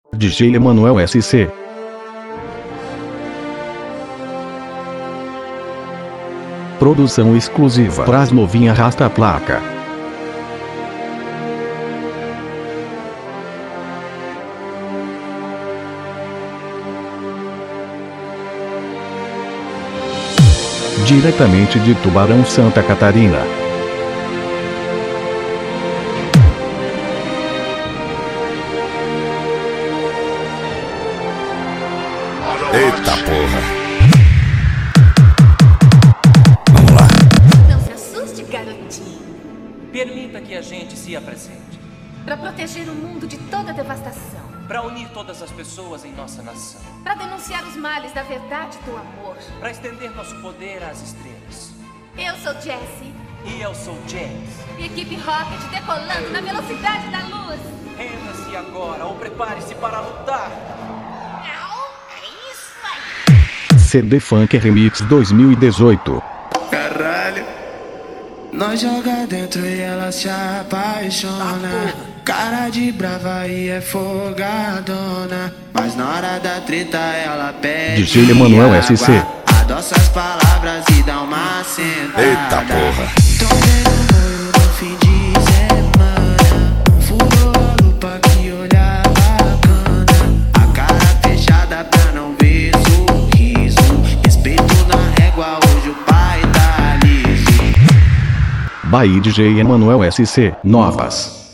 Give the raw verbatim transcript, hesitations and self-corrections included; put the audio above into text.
D J Emanuel S C. Produção exclusiva pras novinha arrasta a placa. Diretamente de Tubarão, Santa Catarina. Eita porra. Vamos lá. Não se assuste, garotinho. Permita que a gente se apresente. Para proteger o mundo de toda devastação. Para unir todas as pessoas em nossa nação. Para denunciar os males da verdade e do amor. Para estender nosso poder às estrelas. Eu sou Jessie. E eu sou James. E equipe Rocket decolando na velocidade da luz. Renda-se agora ou prepare-se para lutar. É isso aí. C D Funk Remix dois mil e dezoito. Caralho. Nós joga dentro e ela se apaixona. Cara de brava e é folgadona. Mas na hora da treta ela pede D J Emanuel S C. adoça as palavras e dá uma sentada. Eita porra. Tomei um banho no fim de semana. Furou a lupa que olhar bacana. A cara fechada pra não ver sorriso. Respeito na régua, hoje o pai tá liso. Bahia D J Emanuel S C. Novas.